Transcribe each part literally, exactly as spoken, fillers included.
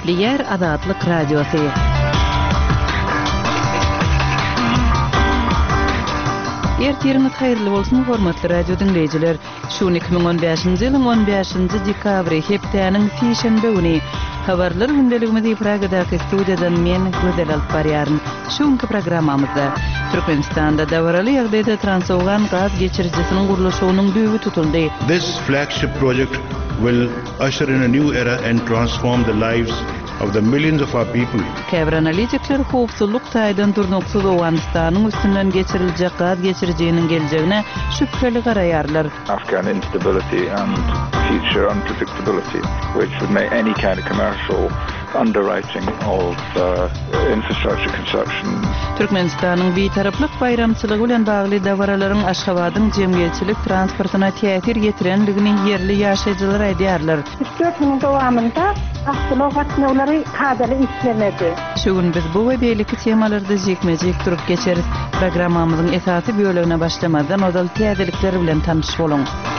Köpüliyer Azatlık Radyosu. Ertirimiz hayırlı bolsun hormatly radio dinleyijiler. Şu iki bin on beşinji ýylyň on beşinji dekabry hepdeniň sişenbe güni habarlar gündeligimizi Pragadaky studiýadan men Gözel alyp barýaryn. Şuňky programmamyzda Türkmenistanda dawraly ýagdaýda transowgan gaz geçirjisiniň gurulşynyň düýbi tutuldy. This flagship project will usher in a new era and transform the lives of the millions of our people. Käbir analitikler howpsuzlyk taýdan durnuksuz Owganistanyň üstünden geçiriljek gaz geçirjiginiň geljegine şüpheli garaýarlar. Afghan instability and future unpredictability, which would make any kind of commercial underwriting of uh, infrastructure construction. Türkmenistanyň betaraplyk bayramçylygy bilen bagly dawaralaryň Aşgabatyň jemgyýetçilik transportyna täsir getirenligini yerli ýaşaýjylar aýdýarlar. dört ýyl dowamında aşgabat gatnawlary kadary işlemedi. Şu gün biz bu we beýleki temalarda jekmejek durup geçeriz. Programmamyzyň esasy bölümine başlamadan ozal täzelikler bilen tanyş boluň.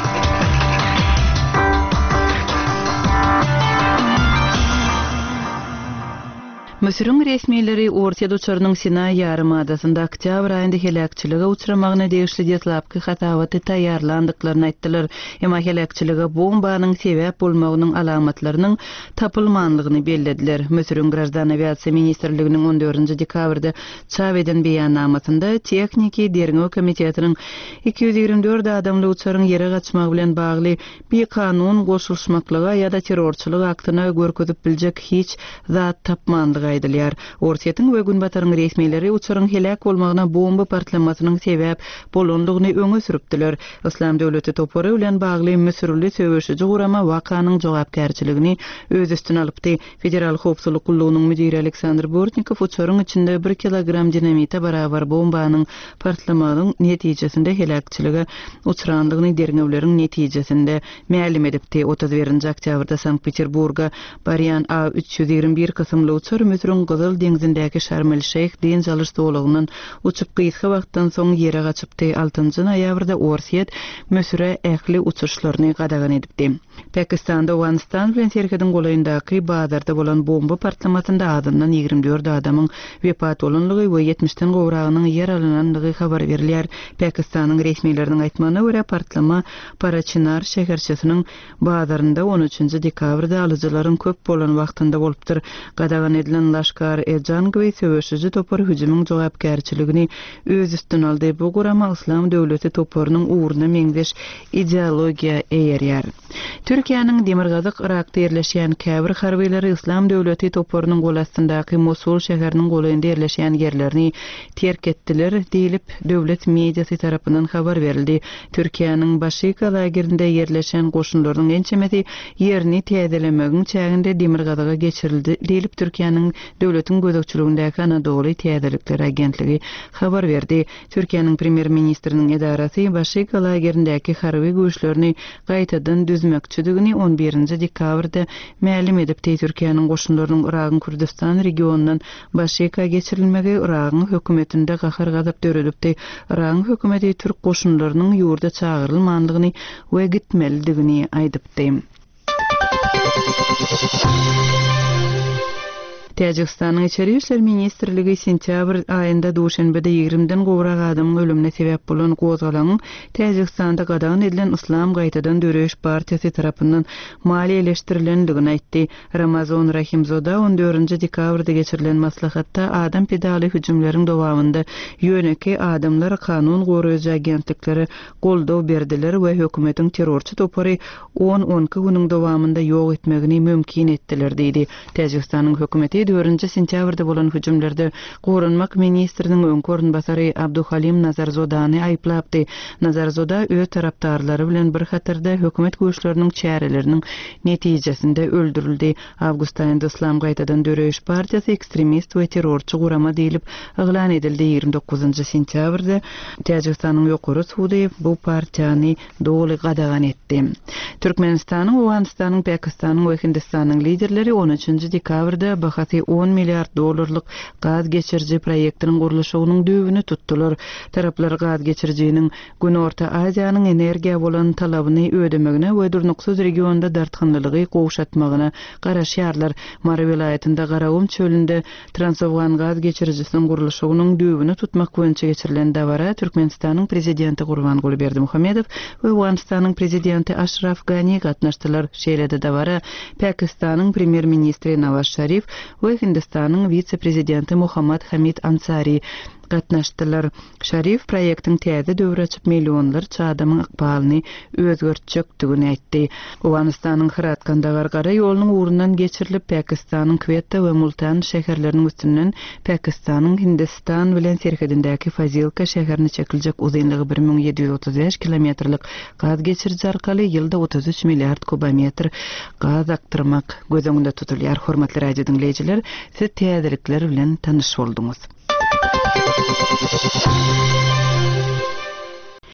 Mösürün resmileri Ortiýa uçarynyň Sinay ýarymadasyna oktyabr aýynda helakçylyga uçramagyna degişli detlapky hatawaty taýýarlandyklaryny aýtdylar. Emma helakçylyga bombanyň sebäp bolmagynyň alamatlarynyň tapylmanlygyny bellediler. Mösürün Graždan aviasiýa ministrliginiň on dördünji dekabrda çap eden beýannamasynda Tekniki Derňöw komitetiniň iki yüz ýigirme dört adamly uçaryň ýere gaçmagy bilen bagly bir kanun goşulşmaklyga ýa-da terrorçylyk aktyna görkezip biljek hiç zat tapmandygy aýdylýar. Ortiýatyň we Günbataryň resmileri uçaryň helak bolmagyna bomba partlamasynyň sebäp bolanlygyny öňe süripdiler. İslam döwleti topory bilen bagly Mösürli söwüşiji gurama wakanyň jogapkärçiligini öz üstüne alypdy. Federal howpsuzlyk gullugynyň müdiri Aleksandr Bortnikov uçaryň içinde bir kilogram dinamita barabar bombanyň partlamagynyň netijesinde helakçylyga uçrandygyny derňewleriň netijesinde ma'lum edipdi. otuz birinji oktýabrda Sankt-Peterburga barýan A üç yüz ýigirme bir kysymly uçar Mösürün Gyzyl deňizindäki Şarm el-Şeyh deniz alyş dowlagynyň uçup gyýtgy wagtdan soň ýere gaçypdy. altynjy noýabrda Ortiýat Mösüre ähli uçuşlaryny gadagan edipdi. Pakistanda Owganistan bilen serhediň golaýyndaky bazarda bolan bomba partlamasynda adamdan ýigirme dört adamyň wepat bolanlygy we ýetmişden gowragynyň ýer alynanlygy habar berilýär. Pakistanyň resmiýetleriniň aýtmagyna görä partlama Parachinar şäherçesiniň bazarynda on üçünji dekabrda alyjylaryň köp bolan wagtynda bolupdyr. Gadagan edilen Lashkar-e-Jan gibi söwüşiji topar hüjümüň jogapkärçiligini öz üstüne aldy. Bu gurama İslam döwleti toparynyň uğruna meňzeş ideologiýa eýerýär. Türkiýanyň Demirgazyk Irakda ýerleşýän käbir harbiýleri İslam döwleti toparynyň golasyndaky Mosul şäheriniň golaýynda ýerleşýän ýerlerini terk etdiler diýilip döwlet mediýasy tarapyndan habar berildi. Türkiýanyň Başyka lagerinde ýerleşen goşunlarynyň ençemeti ýerini täzelemegiň çäginde Demirgazyga geçirildi diýilip Türkiýanyň döwletiň gözekçiligindäki Anadolu Täzelikler agentligi habar berdi. Türkiýanyň premier ministriniň edarasy Başyka lagerindäki harby güýçlerini gaýtadan düzmekçidigini on birinji dekabrda ma'lum edipdi. Türkiýanyň goşunlarynyň Iragyň Kürdistan regionundan Başyka geçirilmegi Iragyň hökümetinde gahar gazap döredipdi. Iragyň hökümeti Türk goşunlarynyň ýurda çağırylmandygyny we gitmelidigini aýdypdy. Täjikistanyň Içeri işler ministrligi sentýabr aýynda duşanbede ýigrimden gowrak adamyň ölümine sebäp bolan gozgalanyň Täjikistanda gadagan edilen Islam gaýtadan döreş partiýasy tarapyndan maliýeleşdirilendigini aýtdy. Ramazan Rahimzoda on dördünji dekabrda geçirilen maslahatda adam pedali hüjümleriň dowamında ýöneki adamlar kanun goraýjy agentlikleri goldaw berdiler we hökümetiň terrorçy topary on on güniň dowamında ýok etmegini mümkin etdiler diýdi. Täjikistanyň hökümeti dördünji sentýabrda bolan hüjümlerde gorunmak ministriniň öňkörün basary Abduhalim Nazarzodany aýplapdy. Nazarzoda öz tarapdarlary bilen bir hatarda hökümet güýçleriniň çäreleriniň netijesinde öldürildi. Awgust aýynda İslam gaýtadan döreş partiýasy ekstremist we terrorçy gurama diýilip eglan edildi. ýigirme dokuzunji sentýabrda Täjikistanyň ýokary sudy bu partiýany doly gadagan etdi. Türkmenistanyň, Owganistanyň, Pakistanyň we Hindistanyň liderleri on üçünji dekabrda bahasy täti on milyard dollarlyk gaz geçirji proyektiniň gurulşynyň döwüni tutdular. Taraplar gaz geçirjiniň Gün Orta Aziýanyň energiýa bolan talabyny ödemegine we durnuksuz regionda dartgynlygy gowşatmagyna garaşýarlar. Mara vilayetinde Garawum çölünde Transafgan gaz geçirjisiniň gurulşynyň döwüni tutmak boýunça geçirilen dawara Türkmenistanyň prezidenti Gurbanguly Berdimuhammedow we Awganistanyň prezidenti Ashraf Ghani gatnaşdylar. Şeýlede dawara Pakistanyň premier ministri Nawaz Sharif we Hindistanyň vice-prezidenti Muhammad Hamid Ansari gatnaşdylar. Sharif proýektiň täze döwür açyp millionlarça adamyň ykbalyny özgörtjekdigini aýtdy. Awganistanyň Hiratkandagary gara ýolunyň urundan geçirilip Pakistanyň Quetta we Multan şäherleriniň üstünden Pakistanyň Hindistan bilen serhedindäki Fazilka şäherini çekiljek uzunlygy bir ming yedi yüz otuz beş kilometrlik gaz geçirji arkaly ýylda otuz üç milliard kubometr gaz aktyrmak gözüňde tutulýar. Hormatly radio dinleýijiler, siz täzelikler bilen tanyş bolduňyz.